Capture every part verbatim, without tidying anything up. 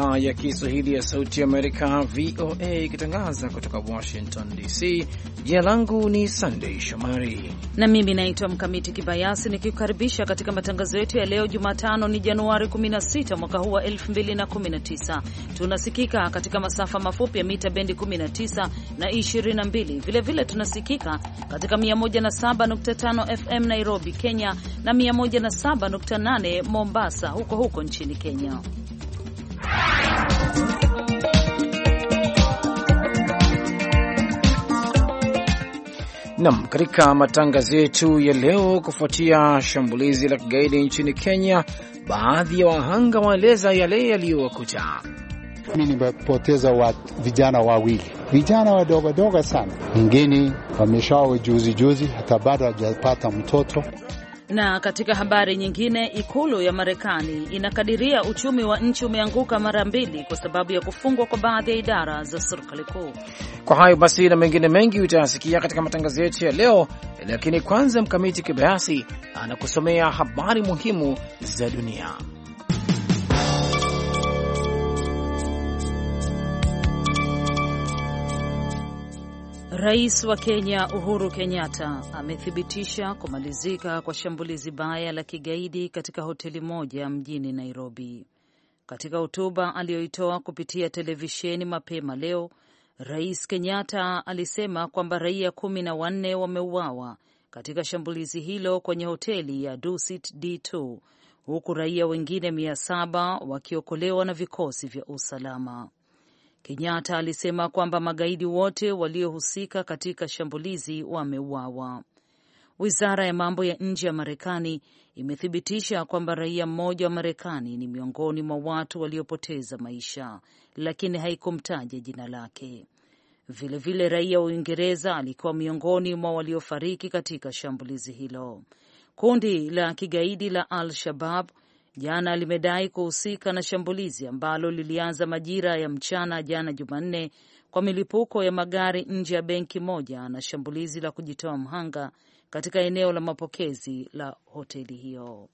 idhaa ya Kiswahili ya Sauti Amerika, V O A, ikitangaza kutoka Washington D C. Jina langu ni Sunday Shomari na mimi naitwa Mkamiti Kibayasi, nikikukaribisha katika matangazo yetu ya leo Jumatano ni Januari kumi na sita mwaka huu wa elfu mbili na kumi na tisa. Tunasikika katika masafa mafupi ya mita bendi kumi na tisa na ishirini na mbili. Vile vile tunasikika katika mia moja na saba nukta tano F M Nairobi, Kenya, na mia moja na saba nukta nane Mombasa, huko huko nchini Kenya. Nam, katika matangazo yetu ya leo, kufuatia shambulizi la kigaidi nchini Kenya, baadhi ya wahanga waeleza yale yaliyowakuta. Mimi nimepoteza wa vijana wawili, vijana wadogo wadogo sana, wengine wameshaoa juzi juzi, hata bado hajapata mtoto. Na katika habari nyingine, ikulu ya Marekani inakadiria uchumi wa nchi umeanguka mara mbili kwa sababu ya kufungwa kwa baadhi ya idara za serikali kuu. Kwa hayo basi na mengine mengi utayasikia katika matangazo yetu ya leo, lakini kwanza Mkamiti Kibayasi anakusomea habari muhimu za dunia. Rais wa Kenya Uhuru Kenyatta amethibitisha kumalizika kwa shambulizi baya la kigaidi katika hoteli moja mjini Nairobi. Katika hotuba aliyoitoa kupitia televisheni mapema leo, Rais Kenyatta alisema kwamba raia kumi na wanne wameuawa katika shambulizi hilo kwenye hoteli ya Dusit D two, huku raia wengine mia saba wakiokolewa na vikosi vya usalama. Kenyatta alisema kwamba magaidi wote waliohusika katika shambulizi wameuawa. Wizara ya mambo ya nje ya Marekani imethibitisha kwamba raia mmoja wa Marekani ni miongoni mwa watu waliopoteza maisha, lakini haikumtaja jina lake. Vilevile raia wa Uingereza alikuwa miongoni mwa waliofariki katika shambulizi hilo. Kundi la kigaidi la Al-Shabaab jana limedai kuhusika na shambulizi ambalo lilianza majira ya mchana jana Jumanne kwa milipuko ya magari nje ya benki moja na shambulizi la kujitoa mhanga katika eneo la mapokezi la hoteli hiyo.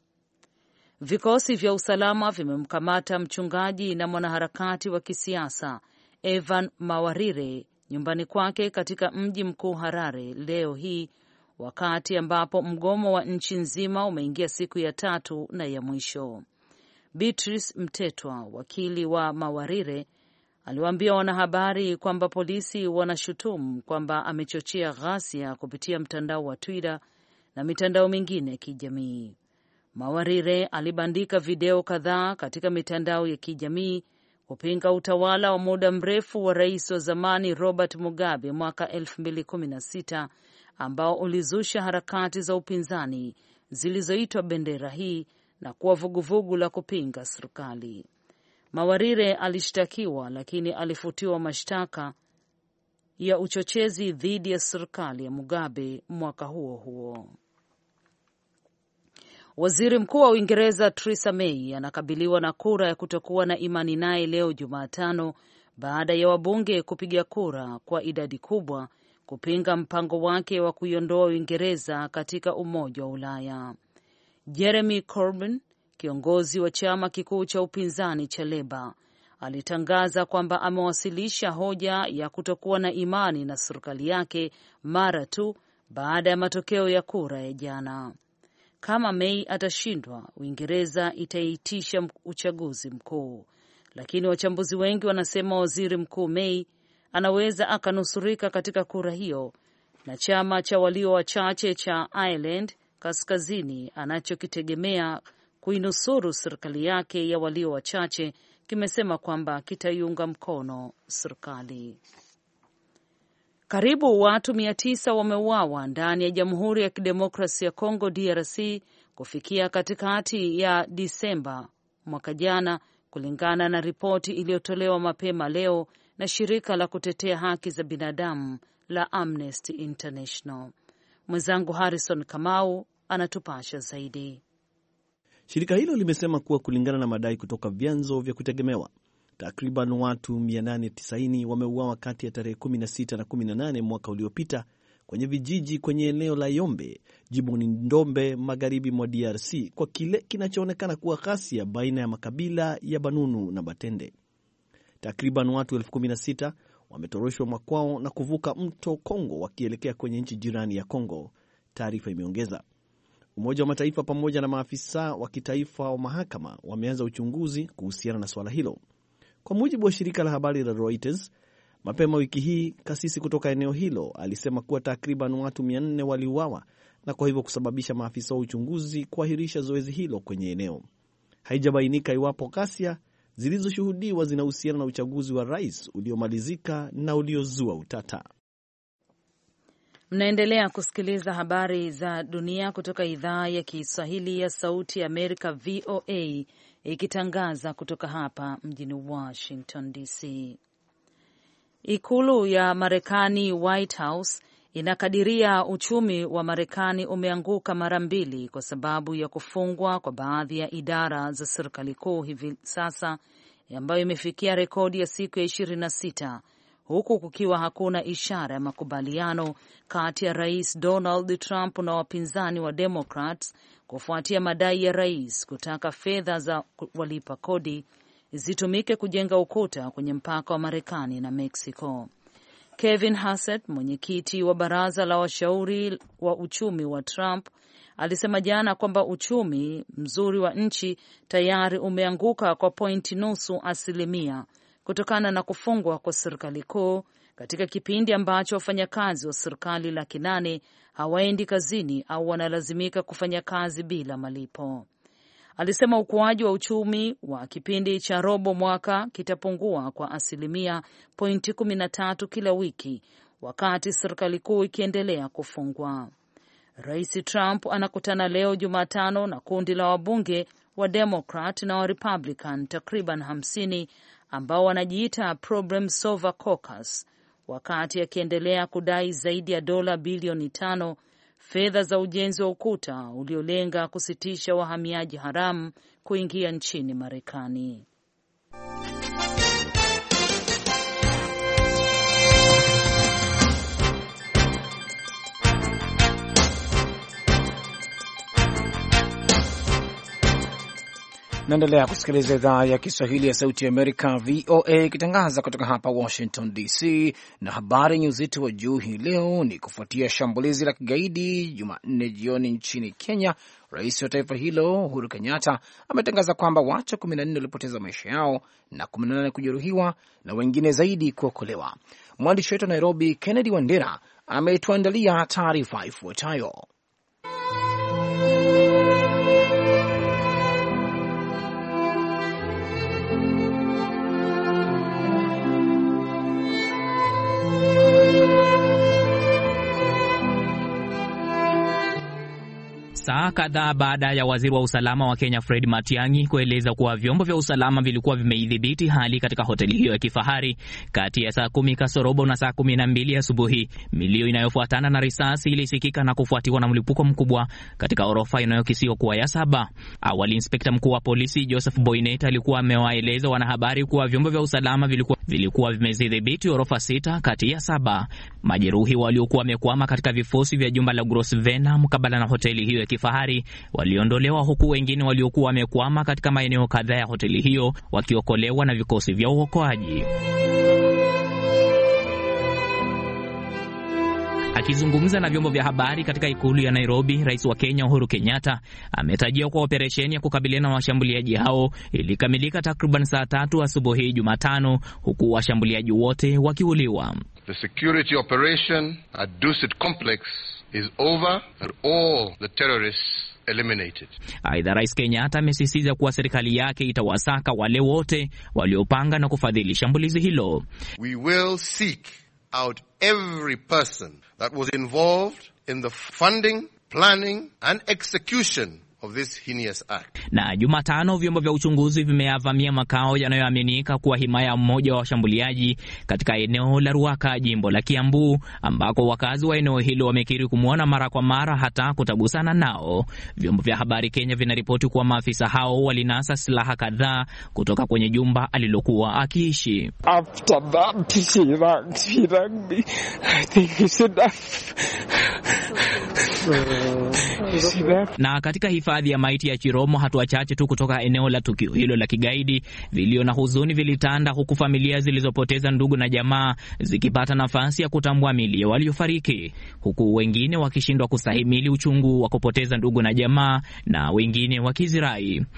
Vikosi vya usalama vimemkamata mchungaji na mwanaharakati wa kisiasa Evan Mawarire nyumbani kwake katika mji mkuu Harare leo hii, wakati ambapo mgomo wa nchi nzima umeingia siku ya tatu na ya mwisho. Beatrice Mtetwa, wakili wa Mawarire, aliwaambia wanahabari kwamba polisi wanashutumu kwamba amechochea ghasia kupitia mtandao wa Twitter na mitandao mingine ya kijamii. Mawarire alibandika video kadhaa katika mitandao ya kijamii kupinga utawala wa muda mrefu wa rais wa zamani Robert Mugabe mwaka elfu mbili kumi na sita ambao ulizusha harakati za upinzani zilizoitwa Bendera Hii na kuwa vuguvugu la kupinga serikali. Mawarire alishtakiwa lakini alifutiwa mashtaka ya uchochezi dhidi ya serikali ya Mugabe mwaka huo huo. Waziri Mkuu wa Uingereza Theresa May anakabiliwa na kura ya kutokuwa na imani naye leo Jumatano baada ya wabunge kupiga kura kwa idadi kubwa kupinga mpango wake wa kuiondoa Uingereza katika Umoja wa Ulaya. Jeremy Corbyn, kiongozi wa chama kikuu cha upinzani cha Leba, alitangaza kwamba amewasilisha hoja ya kutokuwa na imani na serikali yake mara tu baada ya matokeo ya kura ya jana. Kama May atashindwa, Uingereza itaitisha uchaguzi mkuu, lakini wachambuzi wengi wanasema Waziri Mkuu May anaweza akanusurika katika kura hiyo, na chama cha walio wachache cha Ireland Kaskazini anachokitegemea kuinusuru serikali yake ya walio wachache kimesema kwamba kitaiunga mkono serikali. Karibu watu mia tisa wameuawa ndani ya Jamhuri ya Kidemokrasia ya Kongo D R C kufikia katikati ya Disemba mwaka jana, kulingana na ripoti iliyotolewa mapema leo na shirika la kutetea haki za binadamu la Amnesty International. Mwenzangu Harrison Kamau anatupasha zaidi. Shirika hilo limesema kuwa kulingana na madai kutoka vyanzo vya kutegemewa, takriban watu mia nane tisini wameuawa kati ya tarehe kumi na sita na kumi na nane mwaka uliopita kwenye vijiji kwenye eneo la Yombe, jimboni Ndombe, magharibi mwa D R C, kwa kile kinachoonekana kuwa ghasia baina ya makabila ya Banunu na Batende. Takriban watu elfu kumi na sita wametoroshwa makwao na kuvuka mto Kongo wakielekea kwenye nchi jirani ya Kongo, taarifa imeongeza. Umoja wa Mataifa pamoja na maafisa wa kitaifa wa mahakama wameanza uchunguzi kuhusiana na swala hilo. Kwa mujibu wa shirika la habari la Reuters, mapema wiki hii kasisi kutoka eneo hilo alisema kuwa takriban watu mia nne waliuawa na kwa hivyo kusababisha maafisa wa uchunguzi kuahirisha zoezi hilo kwenye eneo. Haijabainika iwapo ghasia zilizoshuhudiwa zinahusiana na uchaguzi wa rais uliomalizika na uliozua utata. Mnaendelea kusikiliza habari za dunia kutoka idhaa ya Kiswahili ya Sauti ya Amerika, V O A, ikitangaza kutoka hapa mjini Washington D C. Ikulu ya Marekani, White House, inakadiria uchumi wa Marekani umeanguka mara mbili kwa sababu ya kufungwa kwa baadhi ya idara za serikali kuu hivi sasa, ambayo imefikia rekodi ya siku ya ishirini na sita, huku kukiwa hakuna ishara ya makubaliano kati ya Rais Donald Trump na wapinzani wa Democrats kufuatia madai ya rais kutaka fedha za walipa kodi zitumike kujenga ukuta kwenye mpaka wa Marekani na Mexico. Kevin Hassett, mwenyekiti wa baraza la washauri wa uchumi wa Trump, alisema jana kwamba uchumi mzuri wa nchi tayari umeanguka kwa pointi nusu asilimia kutokana na kufungwa kwa serikali kuu katika kipindi ambacho wafanyakazi wa serikali laki nane hawaendi kazini au wanalazimika kufanya kazi bila malipo. Alisema ukuaji wa uchumi wa kipindi cha robo mwaka kitapungua kwa asilimia pointi kumi na tatu kila wiki wakati serikali kuu ikiendelea kufungwa. Rais Trump anakutana leo Jumatano na kundi la wabunge wa Democrat na wa Republican takriban hamsini ambao wanajiita Problem Solver Caucus, wakati akiendelea kudai zaidi ya dola bilioni tano fedha za ujenzi wa ukuta uliolenga kusitisha wahamiaji haramu kuingia nchini Marekani. Naendelea kusikiliza idhaa ya Kiswahili ya Sauti ya Amerika, V O A, ikitangaza kutoka hapa Washington D C. Na habari yenye uzito wa juu hii leo ni kufuatia shambulizi la kigaidi Jumanne jioni nchini Kenya. Rais wa taifa hilo Uhuru Kenyatta ametangaza kwamba watu kumi na nne walipoteza maisha yao na kumi na nane kujeruhiwa na wengine zaidi kuokolewa. Mwandishi wetu wa Nairobi, Kennedy Wandera, ametuandalia taarifa ifuatayo. Saa kadhaa baada ya waziri wa usalama wa Kenya Fred Matiang'i kueleza kuwa vyombo vya usalama vilikuwa vimeidhibiti hali katika hoteli hiyo ya kifahari kati ya saa kumi kasorobo na saa kumi na mbili asubuhi, milio inayofuatana na risasi ilisikika na kufuatiwa na mlipuko mkubwa katika orofa inayokisiwa kuwa ya saba. Awali inspekta mkuu wa polisi Joseph Boynet alikuwa amewaeleza wanahabari kuwa vyombo vya usalama vilikuwa vilikuwa vimezidhibiti orofa sita kati ya saba. Majeruhi waliokuwa wamekwama katika vifosi vya jumba la Grosvenor mkabala na hoteli hiyo ya kifahari waliondolewa, huku wengine waliokuwa wamekwama katika maeneo kadhaa ya hoteli hiyo wakiokolewa na vikosi vya uokoaji. Akizungumza na vyombo vya habari katika ikulu ya Nairobi, Rais wa Kenya Uhuru Kenyatta ametajia kwa operesheni ya kukabiliana na washambuliaji hao ilikamilika takriban saa tatu asubuhi Jumatano, huku washambuliaji wote wakiuliwa. The security operation at Dusit Complex is over and all the terrorists eliminated. Aidha, Rais Kenyatta amesisitiza kuwa serikali yake itawasaka wale wote waliopanga na kufadhili shambulizi hilo. We will seek out every person that was involved in the funding, planning and execution of this heinous act. Na Jumatano vyombo vya uchunguzi vimeyavamia makao yanayoaminika kuwa himaya mmoja wa washambuliaji katika eneo la Ruaka, jimbo la Kiambu, ambako wakazi wa eneo hilo wamekiri kumuona mara kwa mara hata kutabusana nao. Vyombo vya habari Kenya vinaripoti kuwa maafisa hao walinasa silaha kadhaa kutoka kwenye jumba alilokuwa akiishi. After that, she rang, she rang me. I think it's enough. Na katika hifadhi ya maiti ya Chiromo, hatua chache tu kutoka eneo la tukio hilo la kigaidi, vilio na huzuni vilitanda, huku familia zilizopoteza ndugu na jamaa zikipata nafasi ya kutambua miili ya waliofariki, huku wengine wakishindwa kustahimili uchungu wa kupoteza ndugu na jamaa, na wengine wakizirai.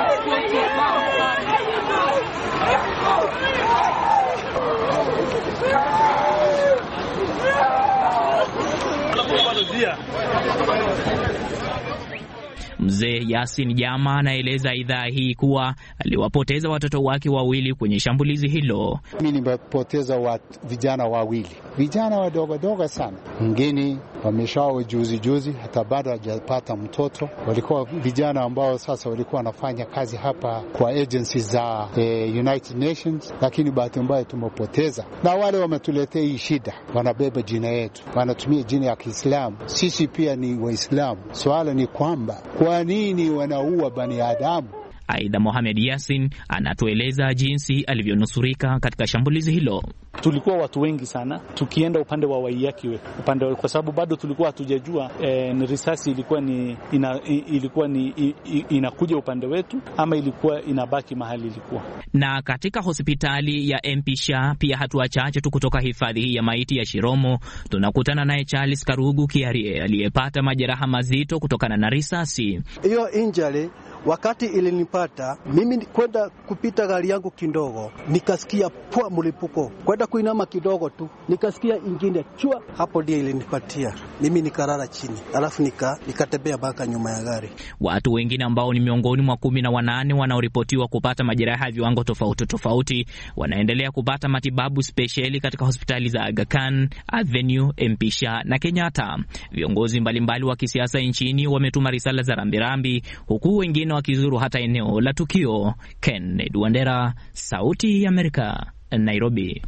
Mzee Yasin Jama anaeleza idhaa hii kuwa aliwapoteza watoto wake wawili kwenye shambulizi hilo. Mimi nimepoteza wa vijana wawili, vijana wadogo wadogo sana. Wengine wameshaoa juzi juzi, hata bado hajapata mtoto. Walikuwa vijana ambao sasa walikuwa wanafanya kazi hapa kwa agencies za eh, United Nations, lakini bahati mbaya tumepoteza. Na wale wametuletea hii shida, wanabeba jina yetu, wanatumia jina ya Kiislamu. Sisi pia ni Waislamu. Swala ni kwamba kwa nini wanaua binadamu? Aidha, Mohamed Yasin anatueleza jinsi alivyonusurika katika shambulizi hilo. Tulikuwa watu wengi sana, tukienda upande wa Waiyakiwe, upande wa, kwa sababu bado tulikuwa hatujajua e, ni risasi ilikuwa ni ina, ilikuwa ni i, i, inakuja upande wetu ama ilikuwa inabaki mahali ilikuwa. Na katika hospitali ya Mpisha pia, hatua chache tu kutoka hifadhi hii ya maiti ya Chiromo, tunakutana naye Charles Karugu Kiarie aliyepata majeraha mazito kutokana na risasi. Hiyo injury wakati ilinipata mimi, kwenda kupita gari yangu kidogo nikasikia pua mlipuko, kwenda kuinama kidogo tu nikasikia ingine chua, hapo ndio ilinipatia mimi, nikarara chini, alafu nika nikatembea baka nyuma ya gari. Watu wengine ambao ni miongoni mwa kumi na wanane wanaoripotiwa kupata majeraha ya viwango tofauti tofauti wanaendelea kupata matibabu spesheli katika hospitali za Aga Khan, Avenue, Mpisha na Kenyatta. Viongozi mbalimbali wa kisiasa nchini wametuma risala za rambirambi, huku wengine wakizuru hata eneo la tukio. Kennedy Wandera, Sauti ya Amerika, Nairobi.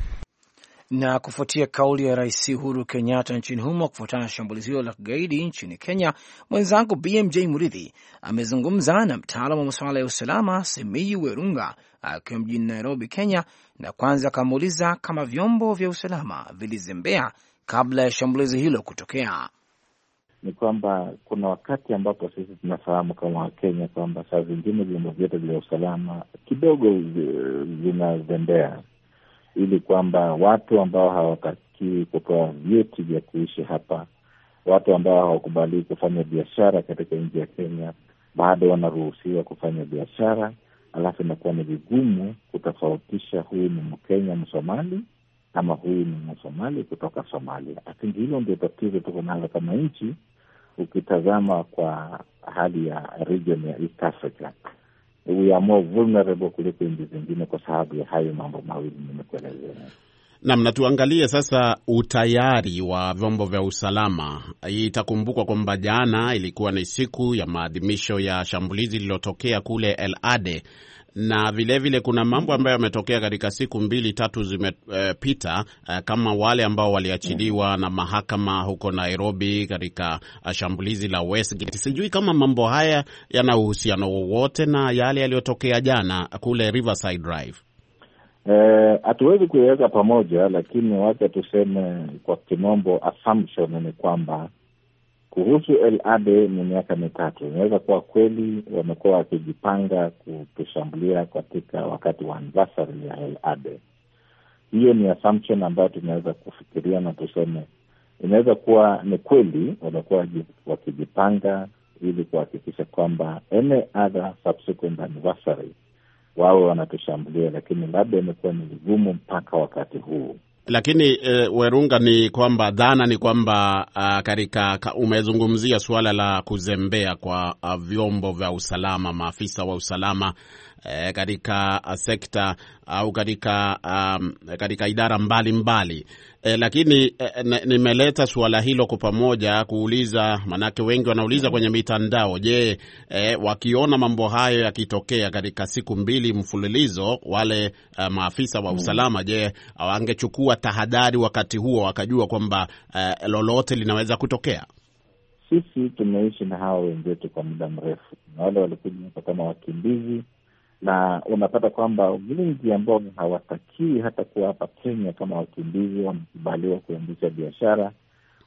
Na kufuatia kauli ya Rais Uhuru Kenyatta nchini humo kufuatana na shambulizi hilo la kigaidi nchini Kenya, mwenzangu B M J Muridhi amezungumza na mtaalamu wa masuala ya usalama Simiyu Werunga akiwa mjini Nairobi, Kenya, na kwanza akamuuliza kama vyombo vya usalama vilizembea kabla ya shambulizi hilo kutokea. Ni kwamba kuna wakati ambapo sisi tunafahamu kama Wakenya kwamba saa zingine vyombo vyote vya usalama kidogo vinazembea, ili kwamba watu ambao hawataki kutoa vyeti vya kuishi hapa, watu ambao hawakubali kufanya biashara katika nchi ya Kenya, bado wanaruhusiwa kufanya biashara, alafu inakuwa ni vigumu kutofautisha huyu ni Mkenya Msomali ama huyu ni Msomali kutoka Somalia. I hilo ndio tatizo tuko nalo kama nchi. Ukitazama kwa hali ya region ya East Africa, we are more vulnerable kuliko nchi zingine kwa sababu ya hayo mambo mawili nimekuelezea. Naam, na tuangalie sasa utayari wa vyombo vya usalama. Itakumbukwa kwamba jana ilikuwa ni siku ya maadhimisho ya shambulizi lililotokea kule El Ade, na vile vile kuna mambo ambayo yametokea katika siku mbili tatu zimepita, uh, kama wale ambao waliachiliwa na mahakama huko Nairobi katika uh, shambulizi la Westgate. Sijui kama mambo haya yana uhusiano wowote na yale yaliyotokea jana kule Riverside Drive. Hatuwezi eh, kuiweka pamoja, lakini wacha tuseme kwa kimombo assumption ni kwamba kuhusu El Ade ni miaka mitatu. Inaweza kuwa kweli wamekuwa wakijipanga kutushambulia katika wakati wa anniversary ya El Ade. Hiyo ni assumption ambayo tunaweza kufikiria na tuseme inaweza kuwa ni kweli wamekuwa wakijipanga ili kuhakikisha kwamba any other subsequent anniversary wao wanatushambulia, lakini labda imekuwa ni vigumu mpaka wakati huu. Lakini e, Werunga, ni kwamba dhana ni kwamba uh, katika umezungumzia suala la kuzembea kwa uh, vyombo vya usalama, maafisa wa usalama e, katika uh, sekta au uh, katika um, katika idara mbalimbali mbali. E, lakini e, nimeleta suala hilo kwa pamoja kuuliza, manake wengi wanauliza kwenye mitandao, je, e, wakiona mambo hayo yakitokea katika siku mbili mfululizo, wale uh, maafisa wa usalama, je, wangechukua tahadhari wakati huo wakajua kwamba uh, lolote linaweza kutokea? Sisi tumeishi na hao wenzetu kwa muda mrefu, na wale walikuja hapa kama wakimbizi, na unapata kwamba wengi ambao hawatakii hata kuwa hapa Kenya kama wakimbizi wamekubaliwa kuendesha biashara,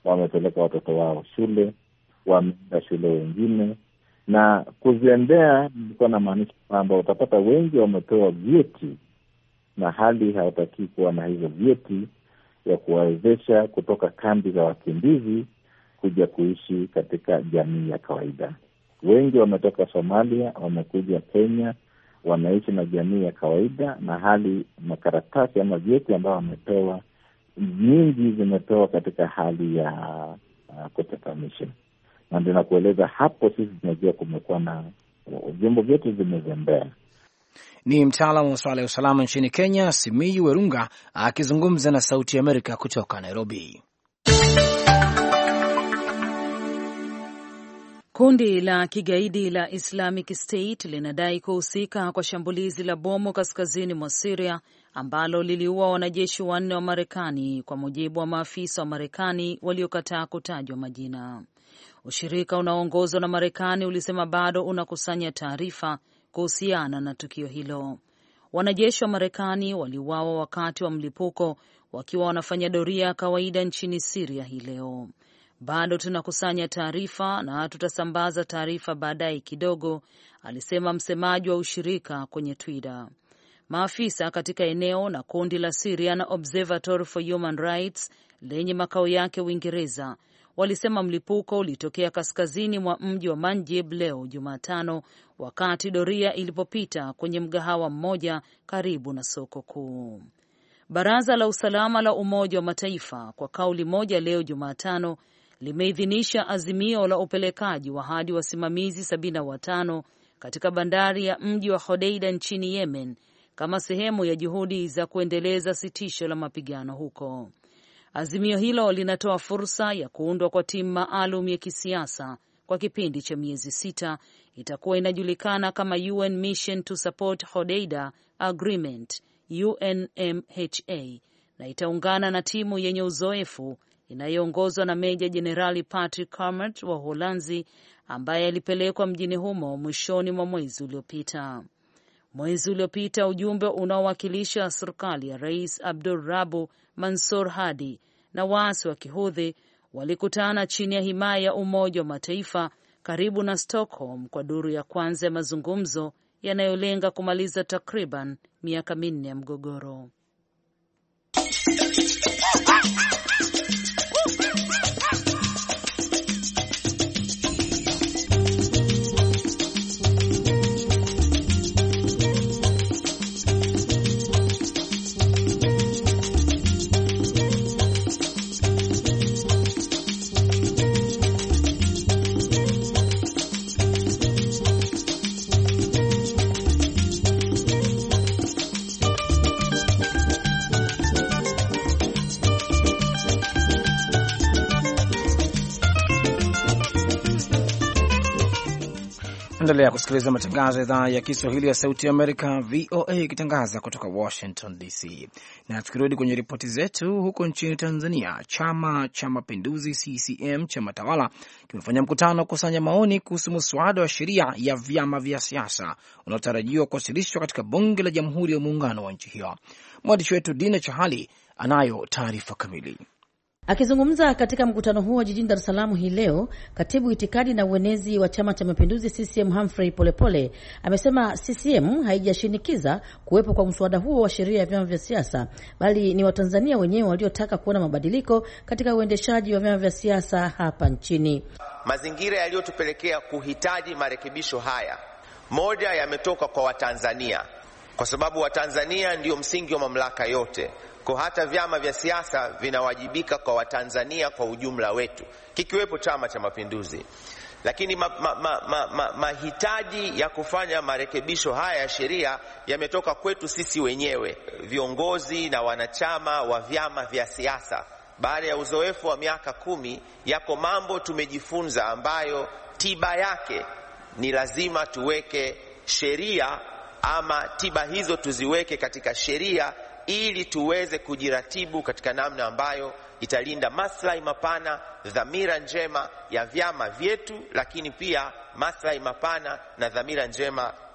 wamepeleka watoto wao shule, wameenda shule wengine. Na kuzembea nilikuwa na maanisha kwamba utapata wengi wamepewa vyeti na hali hawataki kuwa na hizo vyeti ya kuwawezesha kutoka kambi za wakimbizi kuja kuishi katika jamii ya kawaida. Wengi wametoka Somalia, wamekuja Kenya, wanaishi na jamii ya kawaida, na hali makaratasi ama vyeti ambao wamepewa nyingi zimepewa katika hali ya uh, kutatamisha. Na ndio nakueleza hapo, sisi tunajua kumekuwa na vyombo vyetu vimezembea. Ni mtaalamu wa masuala ya usalama nchini Kenya, Simiyu Werunga, akizungumza na Sauti ya Amerika kutoka Nairobi. Kundi la kigaidi la Islamic State linadai kuhusika kwa shambulizi la bomu kaskazini mwa Syria ambalo liliua wanajeshi wanne wa Marekani, kwa mujibu wa maafisa wa Marekani waliokataa kutajwa majina. Ushirika unaoongozwa na Marekani ulisema bado unakusanya taarifa kuhusiana na tukio hilo. Wanajeshi wa Marekani waliuawa wakati wa mlipuko wakiwa wanafanya doria ya kawaida nchini Syria hii leo. Bado tunakusanya taarifa na tutasambaza taarifa baadaye kidogo, alisema msemaji wa ushirika kwenye Twitter. Maafisa katika eneo na kundi la Syrian Observatory for Human Rights lenye makao yake Uingereza walisema mlipuko ulitokea kaskazini mwa mji wa Manjib leo Jumatano, wakati doria ilipopita kwenye mgahawa mmoja karibu na soko kuu. Baraza la Usalama la Umoja wa Mataifa kwa kauli moja leo Jumatano limeidhinisha azimio la upelekaji wa hadi wasimamizi sabini na watano katika bandari ya mji wa Hodeida nchini Yemen kama sehemu ya juhudi za kuendeleza sitisho la mapigano huko. Azimio hilo linatoa fursa ya kuundwa kwa timu maalum ya kisiasa kwa kipindi cha miezi sita. Itakuwa inajulikana kama U N Mission to Support Hodeida Agreement, U N M H A, na itaungana na timu yenye uzoefu inayoongozwa na Meja Jenerali Patrick Kammert wa Uholanzi, ambaye alipelekwa mjini humo mwishoni mwa mwezi uliopita. Mwezi uliopita ujumbe unaowakilisha serikali ya Rais Abdul Rabu Mansur Hadi na waasi wa Kihudhi walikutana chini ya himaya ya Umoja wa Mataifa karibu na Stockholm kwa duru ya kwanza ya mazungumzo yanayolenga kumaliza takriban miaka minne ya mgogoro. Endelea kusikiliza matangazo ya idhaa ya Kiswahili ya Sauti ya Amerika, V O A, ikitangaza kutoka Washington D C. Na tukirudi kwenye ripoti zetu, huko nchini Tanzania, Chama cha Mapinduzi C C M, chama tawala, kimefanya mkutano kukusanya maoni kuhusu muswada wa sheria ya vyama vya siasa unaotarajiwa kuwasilishwa katika Bunge la Jamhuri ya Muungano wa nchi hiyo. Mwandishi wetu Dina Chahali anayo taarifa kamili. Akizungumza katika mkutano huo jijini Dar es Salaam hii leo, katibu itikadi na uenezi wa Chama cha Mapinduzi C C M Humphrey Polepole amesema C C M haijashinikiza kuwepo kwa mswada huo wa sheria ya vyama vya siasa, bali ni Watanzania wenyewe waliotaka kuona mabadiliko katika uendeshaji wa vyama vya siasa hapa nchini. Mazingira yaliyotupelekea kuhitaji marekebisho haya, moja yametoka kwa Watanzania, kwa sababu Watanzania ndio msingi wa mamlaka yote. Kwa hata vyama vya siasa vinawajibika kwa Watanzania kwa ujumla wetu, kikiwepo Chama cha Mapinduzi. Lakini mahitaji ma, ma, ma, ma ya kufanya marekebisho haya ya sheria yametoka kwetu sisi wenyewe, viongozi na wanachama wa vyama vya siasa. Baada ya uzoefu wa miaka kumi, yako mambo tumejifunza ambayo tiba yake ni lazima tuweke sheria, ama tiba hizo tuziweke katika sheria ili tuweze kujiratibu katika namna ambayo italinda maslahi mapana, dhamira njema ya vyama vyetu, lakini pia maslahi mapana na dhamira njema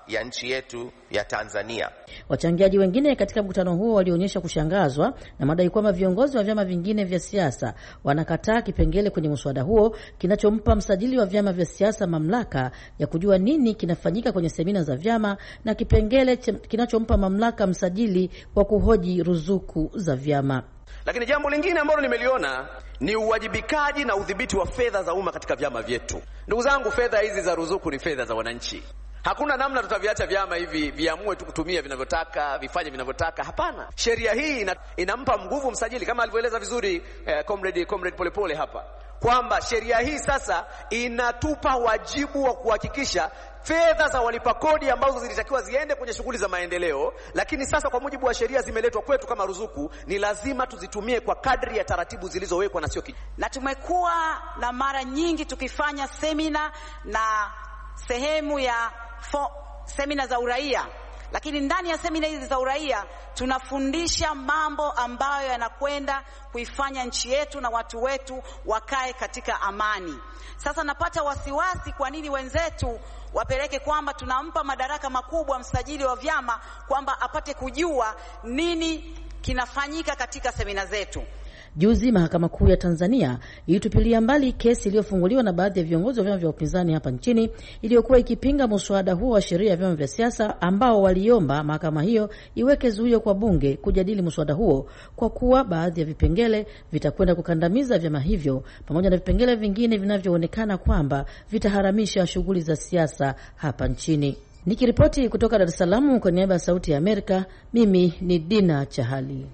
ya nchi yetu ya Tanzania. Wachangiaji wengine katika mkutano huo walionyesha kushangazwa na madai kwamba viongozi wa vyama vingine vya siasa wanakataa kipengele kwenye mswada huo kinachompa msajili wa vyama vya siasa mamlaka ya kujua nini kinafanyika kwenye semina za vyama na kipengele kinachompa mamlaka msajili wa kuhoji ruzuku za vyama. Lakini jambo lingine ambalo nimeliona ni uwajibikaji na udhibiti wa fedha za umma katika vyama vyetu. Ndugu zangu, fedha hizi za ruzuku ni fedha za wananchi. Hakuna namna tutaviacha vyama hivi viamue tu kutumia vinavyotaka, vifanye vinavyotaka. Hapana. Sheria hii ina, inampa nguvu msajili kama alivyoeleza vizuri eh, comrade comrade Polepole hapa kwamba sheria hii sasa inatupa wajibu wa kuhakikisha fedha za walipa kodi ambazo zilitakiwa ziende kwenye shughuli za maendeleo, lakini sasa kwa mujibu wa sheria zimeletwa kwetu kama ruzuku, ni lazima tuzitumie kwa kadri ya taratibu zilizowekwa na sio kitu. Na tumekuwa na mara nyingi tukifanya semina na sehemu ya fo, semina za uraia, lakini ndani ya semina hizi za uraia tunafundisha mambo ambayo yanakwenda kuifanya nchi yetu na watu wetu wakae katika amani. Sasa napata wasiwasi kwa nini wenzetu wapeleke kwamba tunampa madaraka makubwa msajili wa vyama kwamba apate kujua nini kinafanyika katika semina zetu. Juzi Mahakama Kuu ya Tanzania ilitupilia mbali kesi iliyofunguliwa na baadhi ya viongozi wa vyama vya upinzani hapa nchini iliyokuwa ikipinga mswada huo wa sheria ya vyama vya siasa, ambao waliomba mahakama hiyo iweke zuio kwa bunge kujadili mswada huo kwa kuwa baadhi ya vipengele vitakwenda kukandamiza vyama hivyo pamoja na vipengele vingine vinavyoonekana kwamba vitaharamisha shughuli za siasa hapa nchini. Nikiripoti kutoka Dar es Salaam kwa niaba ya Sauti ya Amerika, mimi ni Dina Chahali.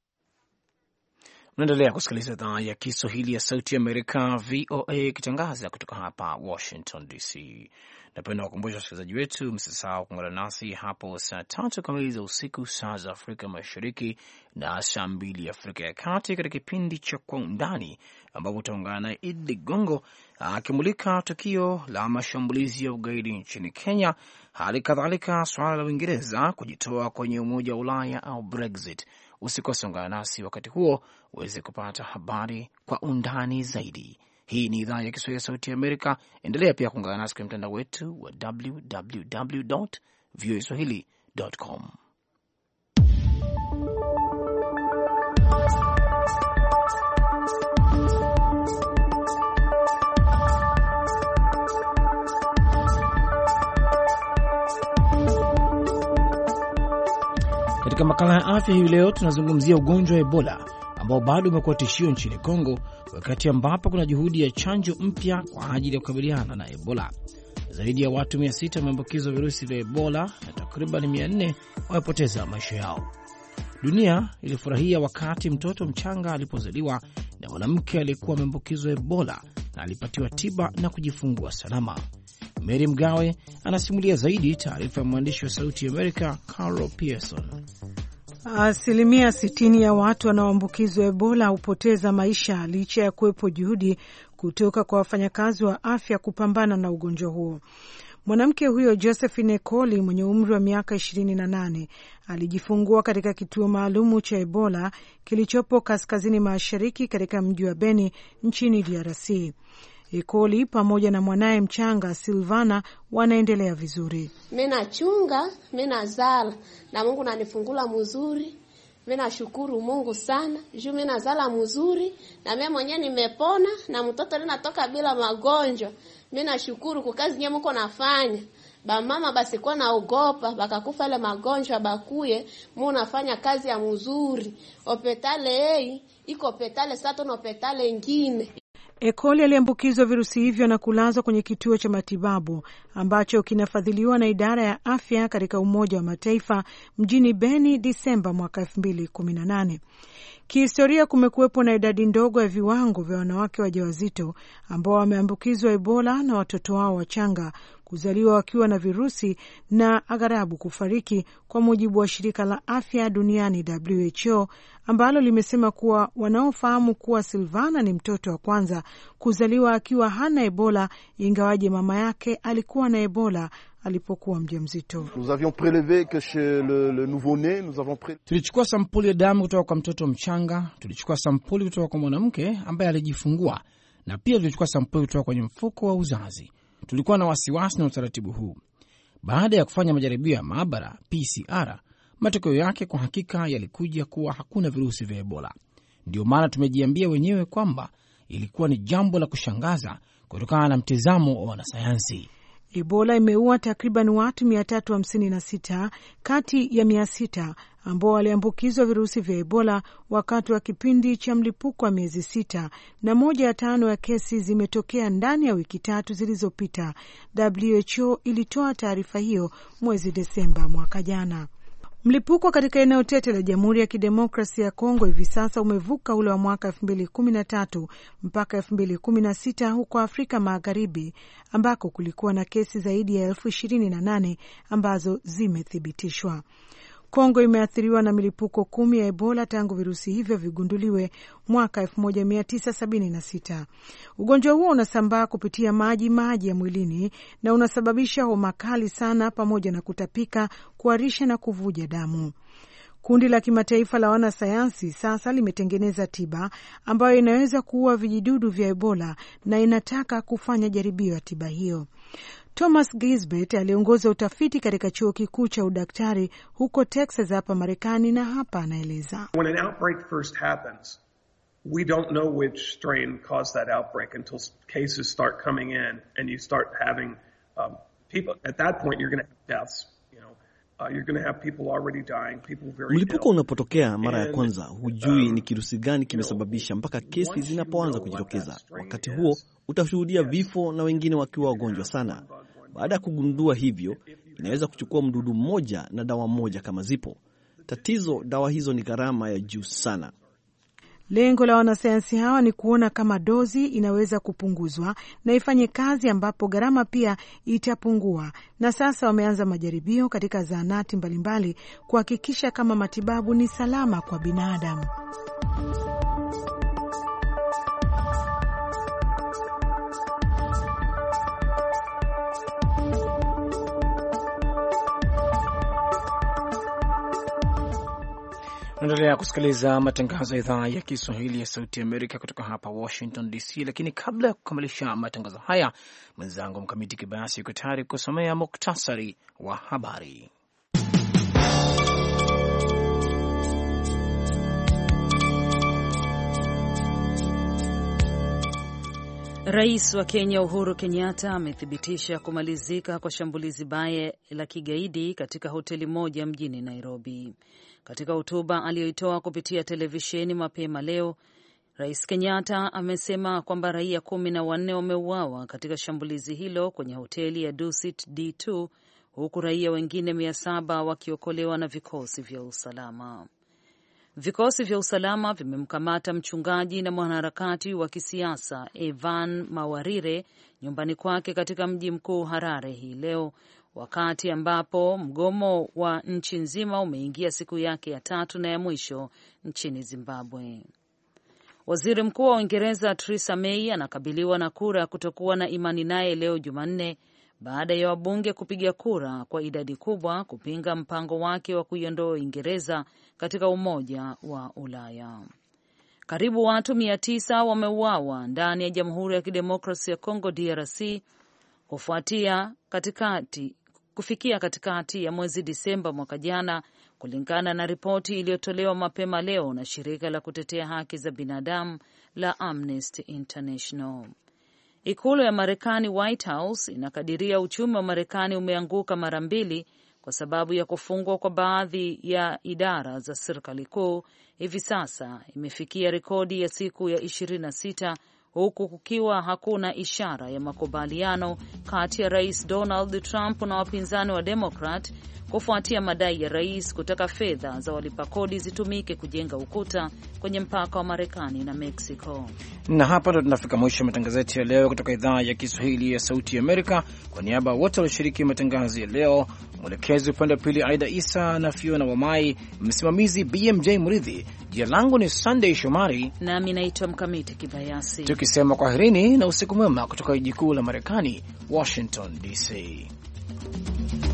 Unaendelea kusikiliza idhaa ya Kiswahili ya Sauti ya Amerika, V O A, ikitangaza kutoka hapa Washington D C. Napenda kukumbusha wasikilizaji wetu msisahau kuungana nasi hapo saa tatu kamili za usiku saa za Afrika Mashariki na saa mbili Afrika ya Kati katika kipindi cha Kwa Undani, ambapo utaungana na Idi Gongo akimulika tukio la mashambulizi ya ugaidi nchini Kenya, hali kadhalika swala la Uingereza kujitoa kwenye Umoja wa Ulaya au Brexit. Usikose ungana nasi wakati huo uweze kupata habari kwa undani zaidi. Hii ni idhaa ya Kiswahili ya Sauti ya Amerika. Endelea pia kuungana nasi kwenye mtandao wetu wa w w w dot v o a swahili dot com. Katika makala ya afya hii leo tunazungumzia ugonjwa wa Ebola ambao bado umekuwa tishio nchini Kongo, wakati ambapo kuna juhudi ya chanjo mpya kwa ajili ya kukabiliana na Ebola. Zaidi ya watu mia sita wameambukizwa virusi vya Ebola na takriban mia nne wamepoteza maisha yao. Dunia ilifurahia wakati mtoto mchanga alipozaliwa na mwanamke aliyekuwa ameambukizwa Ebola na alipatiwa tiba na kujifungua salama. Mary Mgawe anasimulia zaidi. Taarifa ya mwandishi wa Sauti ya Amerika Carol Pearson. Asilimia sitini ya watu wanaoambukizwa Ebola hupoteza maisha licha ya kuwepo juhudi kutoka kwa wafanyakazi wa afya kupambana na ugonjwa huo. Mwanamke huyo Josephine Ekoli mwenye umri wa miaka ishirini na nane alijifungua katika kituo maalumu cha Ebola kilichopo kaskazini mashariki katika mji wa Beni nchini D R C. Ekoli pamoja na mwanaye mchanga Silvana wanaendelea vizuri. Mimi nachunga, mimi nazala na Mungu nanifungula mzuri. Mimi nashukuru Mungu sana. Juu mimi nazala mzuri na mimi mwenyewe nimepona na mtoto linatoka bila magonjwa. Mimi nashukuru kwa kazi nyinyi mko nafanya. Ba mama basi kwa naogopa bakakufa ile magonjwa bakuye, mimi nafanya kazi ya mzuri. Opetale hii iko opetale sato na opetale nyingine. Ekoli aliambukizwa virusi hivyo na kulazwa kwenye kituo cha matibabu ambacho kinafadhiliwa na idara ya afya katika Umoja wa Mataifa mjini Beni Disemba mwaka elfu mbili kumi na nane. Kihistoria kumekuwepo na idadi ndogo ya viwango vya wanawake wajawazito ambao wameambukizwa Ebola na watoto wao wachanga kuzaliwa wakiwa na virusi na aghalabu kufariki, kwa mujibu wa shirika la afya duniani W H O ambalo limesema kuwa wanaofahamu kuwa Silvana ni mtoto wa kwanza kuzaliwa akiwa hana Ebola, ingawaje mama yake alikuwa na Ebola alipokuwa mjamzito. Tulichukua sampuli ya damu kutoka kwa mtoto mchanga, tulichukua sampuli kutoka kwa mwanamke ambaye alijifungua, na pia tulichukua sampuli kutoka kwenye mfuko wa uzazi. Tulikuwa na wasiwasi na utaratibu huu. Baada ya kufanya majaribio ya maabara P C R, matokeo yake kwa hakika yalikuja kuwa hakuna virusi vya Ebola. Ndio maana tumejiambia wenyewe kwamba ilikuwa ni jambo la kushangaza kutokana na mtizamo wa wanasayansi. Ebola imeua takriban watu mia tatu hamsini na sita kati ya mia sita ambao waliambukizwa virusi vya Ebola wakati wa kipindi cha mlipuko wa miezi sita, na moja ya tano ya kesi zimetokea ndani ya wiki tatu zilizopita. W H O ilitoa taarifa hiyo mwezi Desemba mwaka jana. Mlipuko katika eneo tete la Jamhuri ya Kidemokrasia ya Kongo hivi sasa umevuka ule wa mwaka elfu mbili kumi na tatu mpaka elfu mbili kumi na sita huko Afrika Magharibi, ambako kulikuwa na kesi zaidi ya elfu ishirini na nane ambazo zimethibitishwa. Kongo imeathiriwa na milipuko kumi ya Ebola tangu virusi hivyo vigunduliwe mwaka elfu moja mia tisa sabini na sita. Ugonjwa huo unasambaa kupitia maji maji ya mwilini na unasababisha homa kali sana pamoja na kutapika, kuharisha na kuvuja damu. Kundi la kimataifa la wanasayansi sasa limetengeneza tiba ambayo inaweza kuua vijidudu vya Ebola na inataka kufanya jaribio ya tiba hiyo. Thomas Gisbert aliongoza utafiti katika chuo kikuu cha udaktari huko Texas hapa Marekani, na hapa anaeleza. When an outbreak first happens, we don't know which strain caused that outbreak until cases start coming in and you start having um, people. At that point you're going to have deaths. Uh, you're going to have people already dying, people very Mlipuko unapotokea mara ya kwanza, hujui um, ni kirusi gani kimesababisha mpaka kesi zinapoanza kujitokeza. Wakati huo utashuhudia vifo na wengine wakiwa wagonjwa sana. Baada ya kugundua hivyo, inaweza kuchukua mdudu mmoja na dawa moja kama zipo. Tatizo, dawa hizo ni gharama ya juu sana. Lengo la wanasayansi hawa ni kuona kama dozi inaweza kupunguzwa na ifanye kazi, ambapo gharama pia itapungua. Na sasa wameanza majaribio katika zahanati mbalimbali kuhakikisha kama matibabu ni salama kwa binadamu. Naendelea kusikiliza matangazo ya idhaa ya Kiswahili ya Sauti ya Amerika kutoka hapa Washington D C. Lakini kabla ya kukamilisha matangazo haya, mwenzangu Mkamiti Kibayasi yuko tayari kusomea muktasari wa habari. Rais wa Kenya Uhuru Kenyatta amethibitisha kumalizika kwa shambulizi baya la kigaidi katika hoteli moja mjini Nairobi. Katika hotuba aliyoitoa kupitia televisheni mapema leo, Rais Kenyatta amesema kwamba raia kumi na wanne wameuawa katika shambulizi hilo kwenye hoteli ya Dusit D two, huku raia wengine mia saba wakiokolewa na vikosi vya usalama. Vikosi vya usalama vimemkamata mchungaji na mwanaharakati wa kisiasa Evan Mawarire nyumbani kwake katika mji mkuu Harare hii leo, wakati ambapo mgomo wa nchi nzima umeingia siku yake ya tatu na ya mwisho nchini Zimbabwe. Waziri Mkuu wa Uingereza Theresa May anakabiliwa na kura ya kutokuwa na imani naye leo Jumanne baada ya wabunge kupiga kura kwa idadi kubwa kupinga mpango wake wa kuiondoa Uingereza katika Umoja wa Ulaya. Karibu watu mia tisa wameuawa ndani ya Jamhuri ya Kidemokrasia ya Kongo D R C kufuatia katikati kufikia katikati ya mwezi Disemba mwaka jana, kulingana na ripoti iliyotolewa mapema leo na shirika la kutetea haki za binadamu la Amnesty International. Ikulu ya Marekani, White House, inakadiria uchumi wa Marekani umeanguka mara mbili kwa sababu ya kufungwa kwa baadhi ya idara za serikali kuu. Hivi sasa imefikia rekodi ya siku ya ishirini na sita, huku kukiwa hakuna ishara ya makubaliano kati ya Rais Donald Trump na wapinzani wa Democrat kufuatia madai ya rais kutaka fedha za walipa kodi zitumike kujenga ukuta kwenye mpaka wa Marekani na Mexico. Na hapa ndo tunafika mwisho matangazo yetu ya leo kutoka idhaa ya Kiswahili ya Sauti ya Amerika. Kwa niaba wote walioshiriki matangazo ya leo, mwelekezi upande wa pili Aida Isa na Fiona Wamai, msimamizi B M J Muridhi, jina langu ni Sunday Shomari nami naitwa Mkamiti Kibayasi, tukisema kwaherini na usiku mwema kutoka jiji kuu la Marekani, Washington D C.